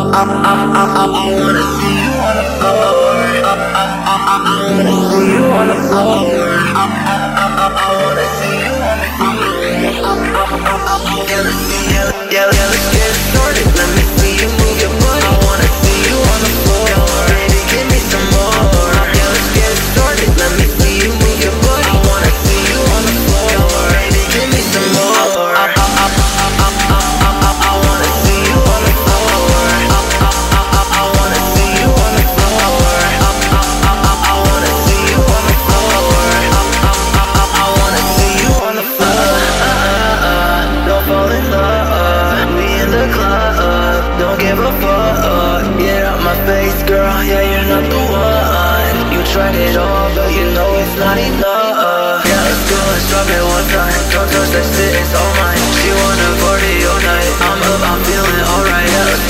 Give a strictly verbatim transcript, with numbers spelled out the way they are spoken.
I, I, I, I, I wanna see you on the floor. I, I, I, I, I wanna see you on the floor. I, I, I, I, I wanna see you on the floor. Yeah, let's see, yeah, yeah, yeah, let's get started. Let me see you move your butt. I wanna see you on the floor. Baby, give me some more. Yeah, let's get started. Let me see you move your butt. I wanna see you on the floor. Baby, give me some more. I, I, I, I, I, I, I, I wanna see you on the floor. I, I, I, I wanna see you on the floor. I, I, I, I wanna see you on the floor. I, I, I, I wanna see you on the floor. Don't fall in love. We in the club. Don't give a fuck. Get out my face, girl. Yeah, you're not the one. You tried it all, but you know it's not enough. Yeah, let's go, let's drop it one time. Don't touch that shit, it's all mine. She wanna party all night. I'm up, I'm feeling alright. Yeah, let's